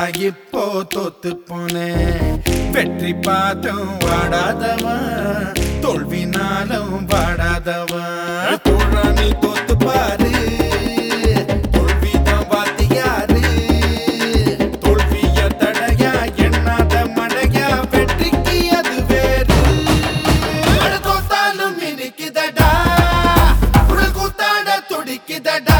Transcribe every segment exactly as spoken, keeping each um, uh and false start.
இப்போ தோத்து போனேன். வெற்றி பார்த்தும் வாடாதவன், தோல்வினாலும் வாடாதவன். தோழானி தோத்து பாரு, தோல்விதான் வாத்தியாரு. தோல்விய தடையா எண்ணாத மழையா, வெற்றிக்கு அது வேறு. தோத்தாலும் இனிக்குதடா, உடல் கூத்தாட துடிக்குதடா.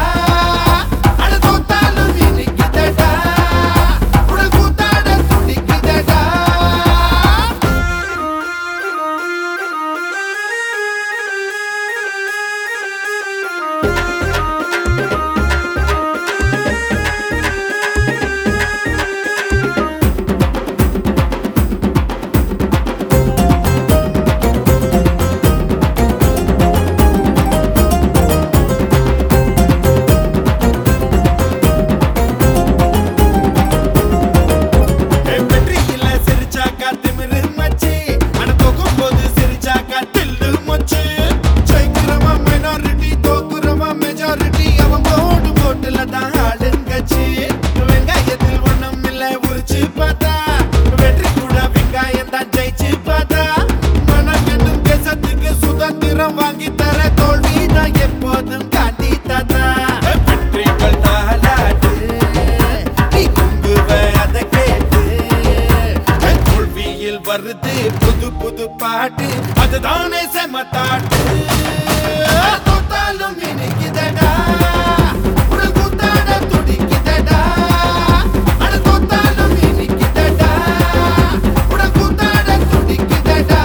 வாங்கி தர தோல்விதான் எப்போதும் காட்டி தந்தா. வெற்றிகள் தாலாட்டு, நீ குங்குவ அதை கேட்டு. தோல்வியில் வருது புது புது பாட்டு, அதுதானே செமத்தாட்டு. தோத்தாலும் இனிக்குதடா, உடல் கூத்தாட துடிக்குதடா. அட தோத்தாலும் இனிக்குதடா, உடல் கூத்தாட துடிக்குதடா.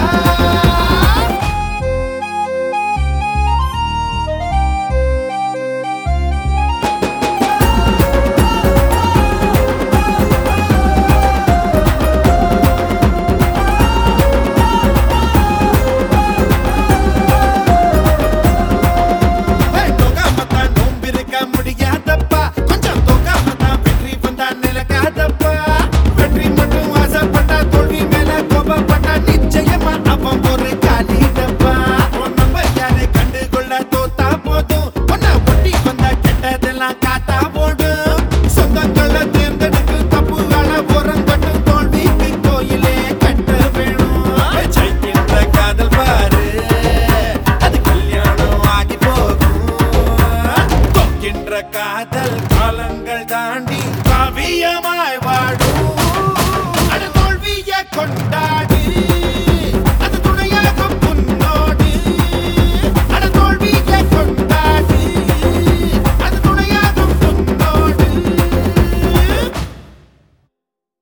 காதல் காலங்கள் தாண்டி காவியமாய் வாடும். அட தோல்வியை கொண்டாட